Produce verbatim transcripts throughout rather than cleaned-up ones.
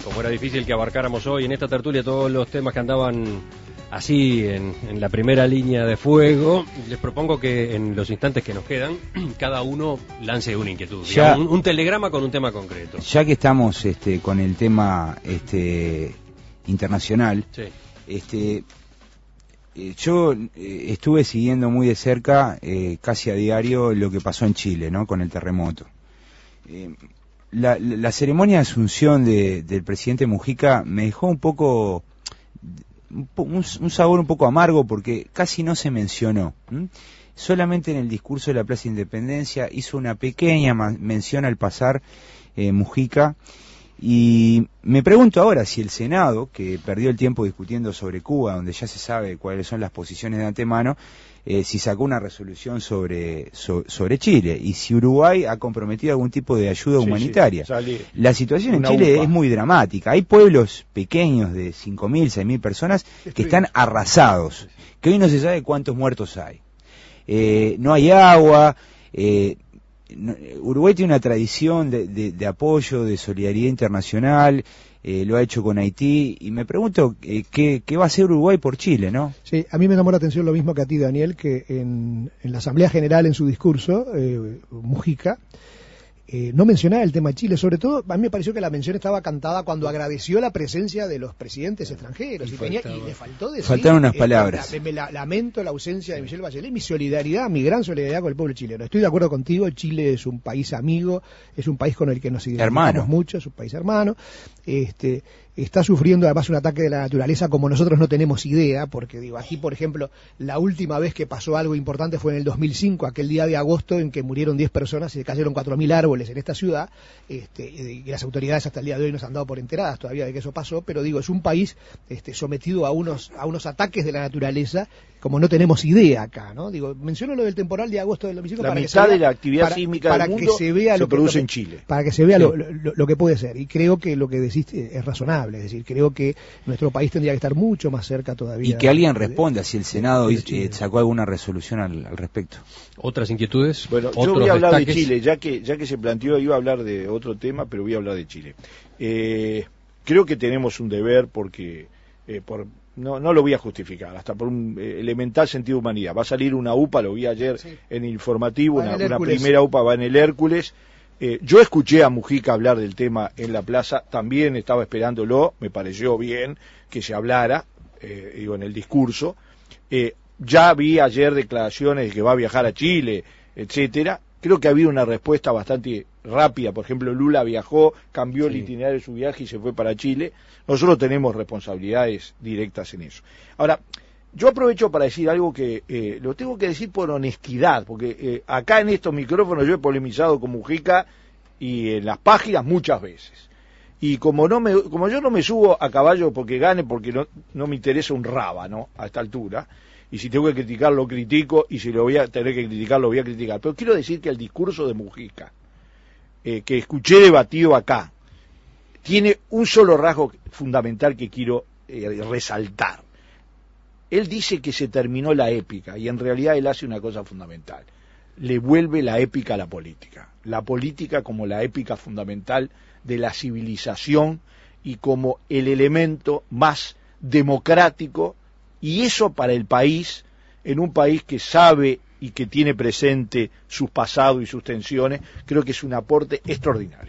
como era difícil que abarcáramos hoy en esta tertulia todos los temas que andaban así en, en la primera línea de fuego, les propongo que en los instantes que nos quedan, cada uno lance una inquietud, ya, digamos, un, un telegrama con un tema concreto. Ya que estamos este, con el tema este, internacional, sí. este, eh, yo eh, estuve siguiendo muy de cerca, eh, casi a diario, lo que pasó en Chile, ¿no? Con el terremoto. Eh, la, la, la ceremonia de asunción de, del presidente Mujica me dejó un poco... Un, un sabor un poco amargo porque casi no se mencionó. ¿Mm? Solamente en el discurso de la Plaza Independencia hizo una pequeña mención al pasar eh, Mujica, y me pregunto ahora si el Senado, que perdió el tiempo discutiendo sobre Cuba, donde ya se sabe cuáles son las posiciones de antemano, eh, si sacó una resolución sobre, so, sobre Chile, y si Uruguay ha comprometido algún tipo de ayuda sí, humanitaria. Sí, la situación en Chile upa. es muy dramática. Hay pueblos pequeños de cinco mil, seis mil personas que están arrasados, que hoy no se sabe cuántos muertos hay. Eh, no hay agua. Eh, no, Uruguay tiene una tradición de, de, de apoyo, de solidaridad internacional. Eh, lo ha hecho con Haití, y me pregunto eh, ¿qué, qué va a hacer Uruguay por Chile, ¿no? Sí, a mí me llamó la atención lo mismo que a ti, Daniel, que en, en la Asamblea General, en su discurso, eh, Mujica eh, no mencionaba el tema Chile. Sobre todo, a mí me pareció que la mención estaba cantada cuando agradeció la presencia de los presidentes extranjeros, y, y, tenía, y le faltó decir... Faltaron unas palabras. Eh, me la, lamento la ausencia de Michelle Bachelet, mi solidaridad, mi gran solidaridad con el pueblo chileno. Estoy de acuerdo contigo, Chile es un país amigo, es un país con el que nos identificamos hermano. mucho, es un país hermano. Este, está sufriendo además un ataque de la naturaleza como nosotros no tenemos idea, porque digo, aquí por ejemplo, la última vez que pasó algo importante fue en el dos mil cinco, aquel día de agosto en que murieron diez personas y se cayeron cuatro mil árboles en esta ciudad, este, y las autoridades hasta el día de hoy nos han dado por enteradas todavía de que eso pasó, pero digo, es un país este, sometido a unos, a unos ataques de la naturaleza como no tenemos idea acá, ¿no? Digo, menciono lo del temporal de agosto del dos mil cinco la para mitad que se vea, de la actividad para, sísmica para del que mundo se vea se lo que, produce lo que, en Chile. Para que se vea sí. lo, lo, lo que puede ser, y creo que lo que decís es razonable, es decir, creo que nuestro país tendría que estar mucho más cerca todavía. Y que alguien de, responda si el Senado de, de eh, sacó alguna resolución al, al respecto. ¿Otras inquietudes? Bueno, yo voy a hablar destaques? de Chile, ya que ya que se planteó, iba a hablar de otro tema, pero voy a hablar de Chile. Eh, creo que tenemos un deber porque, eh, por no no lo voy a justificar, hasta por un eh, elemental sentido de humanidad. Va a salir una U P A, lo vi ayer sí. en el informativo, una, una primera U P A va en el Hércules. Eh, yo escuché a Mujica hablar del tema en la plaza, también estaba esperándolo, me pareció bien que se hablara, eh, digo, en el discurso. Eh, ya vi ayer declaraciones de que va a viajar a Chile, etcétera. Creo que ha habido una respuesta bastante rápida. Por ejemplo, Lula viajó, cambió sí. el itinerario de su viaje y se fue para Chile. Nosotros tenemos responsabilidades directas en eso. Ahora, yo aprovecho para decir algo que eh, lo tengo que decir por honestidad, porque eh, acá en estos micrófonos yo he polemizado con Mujica y en las páginas muchas veces. Y como no me, como yo no me subo a caballo porque gane, porque no, no me interesa un rábano a esta altura, y si tengo que criticar lo critico, y si lo voy a tener que criticar lo voy a criticar. Pero quiero decir que el discurso de Mujica, eh, que escuché debatido acá, tiene un solo rasgo fundamental que quiero eh, resaltar. Él dice que se terminó la épica, y en realidad él hace una cosa fundamental. Le vuelve la épica a la política. La política como la épica fundamental de la civilización y como el elemento más democrático, y eso para el país, en un país que sabe y que tiene presente sus pasados y sus tensiones, creo que es un aporte extraordinario.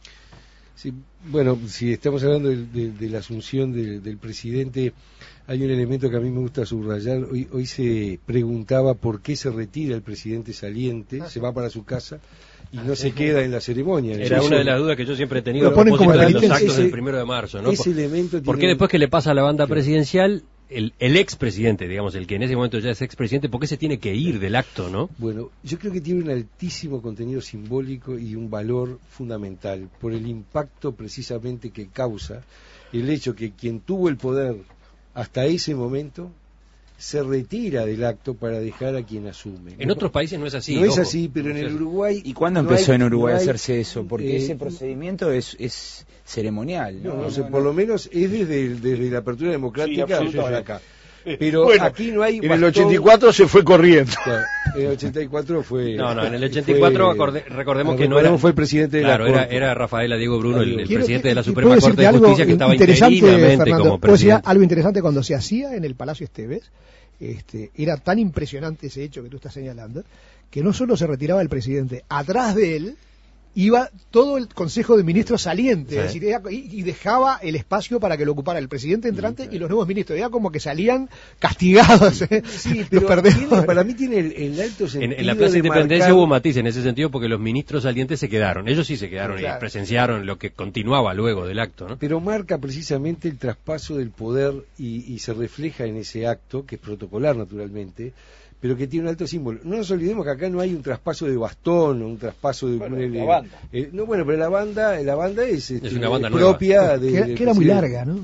Sí, bueno, si estamos hablando de, de, de la asunción de, del presidente, hay un elemento que a mí me gusta subrayar. Hoy, hoy se preguntaba por qué se retira el presidente saliente, se va para su casa y no se queda en la ceremonia. Era eso, una de las dudas que yo siempre he tenido a propósito de los actos ese, del primero de marzo, ¿no? Ese elemento ¿Por qué tiene... después que le pasa a la banda presidencial, el, el expresidente, digamos, el que en ese momento ya es expresidente, por qué se tiene que ir del acto, no? Bueno, yo creo que tiene un altísimo contenido simbólico y un valor fundamental, por el impacto precisamente que causa el hecho que quien tuvo el poder hasta ese momento se retira del acto para dejar a quien asume. En ¿no? otros países no es así. No ojo. es así, pero en el Uruguay... ¿Y cuándo no empezó hay, en Uruguay no a hay, hacerse eso? Porque eh, ese procedimiento es, es ceremonial, ¿no? No, no, no, sé, no, por no. lo menos es desde, desde la apertura democrática Sí, para acá. Pero bueno, aquí no hay en el ochenta y cuatro se fue corriendo. Claro, en el ochenta y cuatro fue... No, no, en el ochenta y cuatro fue, acorde, recordemos que no era... fue el presidente de claro, la era, Corte. era Rafael Diego Bruno, el, el Quiero presidente que, de la que Suprema Corte de Justicia, que estaba interinamente Fernando, como puedo decir presidente. algo interesante cuando se hacía en el Palacio Esteves. Este, era tan impresionante ese hecho que tú estás señalando, que no solo se retiraba el presidente, atrás de él iba todo el Consejo de Ministros saliente, sí. Es decir, era, y, y dejaba el espacio para que lo ocupara el presidente entrante sí, y los nuevos ministros. Era como que salían castigados. ¿eh? Sí, pero tiene, para mí tiene el, el alto sentido. En, en la Plaza de Independencia marcar... hubo matiz en ese sentido porque los ministros salientes se quedaron. Ellos sí se quedaron sí, claro. Y presenciaron lo que continuaba luego del acto, ¿no? Pero marca precisamente el traspaso del poder y, y se refleja en ese acto, que es protocolar naturalmente, pero que tiene un alto símbolo. No nos olvidemos que acá no hay un traspaso de bastón o un traspaso de... Bueno, un, la banda. Eh, no, bueno, pero la banda la banda es, este, es una banda propia nueva. de... Que, de que era muy larga, ¿no?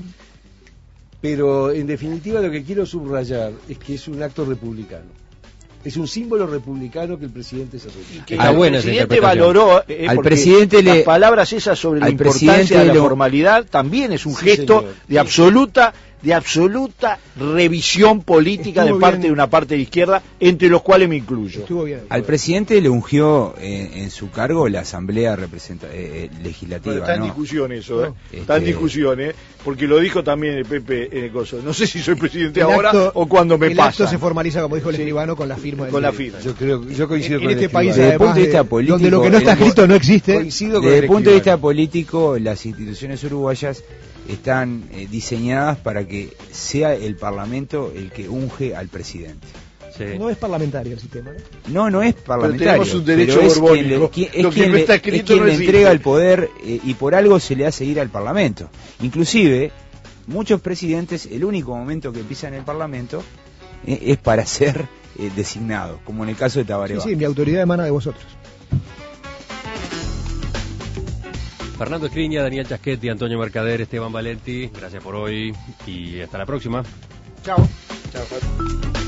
Pero en definitiva lo que quiero subrayar es que es un acto republicano. Es un símbolo republicano que el presidente se retira. Que Está el buena presidente valoró eh, al presidente las le, palabras esas sobre la importancia de la lo... formalidad también es un sí, gesto señor. de absoluta de absoluta revisión política Estuvo de parte bien. de una parte de izquierda, entre los cuales me incluyo. Estuvo bien. Al presidente le ungió eh, en su cargo la Asamblea representa eh, Legislativa. Bueno, está en ¿no? discusión eso, ¿eh? Este... está en discusión, ¿eh? Porque lo dijo también el Pepe en el coso. No sé si soy presidente El ahora acto, o cuando me el pasa. El acto se formaliza, como dijo el sí. escribano, con la firma del Con la director. firma. Yo creo, yo coincido en, con en este el país, Desde el punto de vista además, político, donde lo que no está el- escrito no existe. Coincido con Desde el el punto de vista escribano. político, las instituciones uruguayas están eh, diseñadas para que sea el Parlamento el que unge al presidente. Sí. No es parlamentario el sistema, ¿no? No, no es parlamentario. tenemos un derecho pero es borbónico. quien le, quien- es Lo que quien no le- está es escrito quien no le existe. entrega el poder eh, y por algo se le hace ir al Parlamento. Inclusive, muchos presidentes, el único momento que pisan el Parlamento eh, es para ser eh, designados, como en el caso de Tabaré Sí, Vázquez. sí, mi autoridad emana de vosotros. Fernando Escriña, Daniel Chasquetti, Antonio Mercader, Esteban Valenti, gracias por hoy y hasta la próxima. Chao. Chao, Fabio.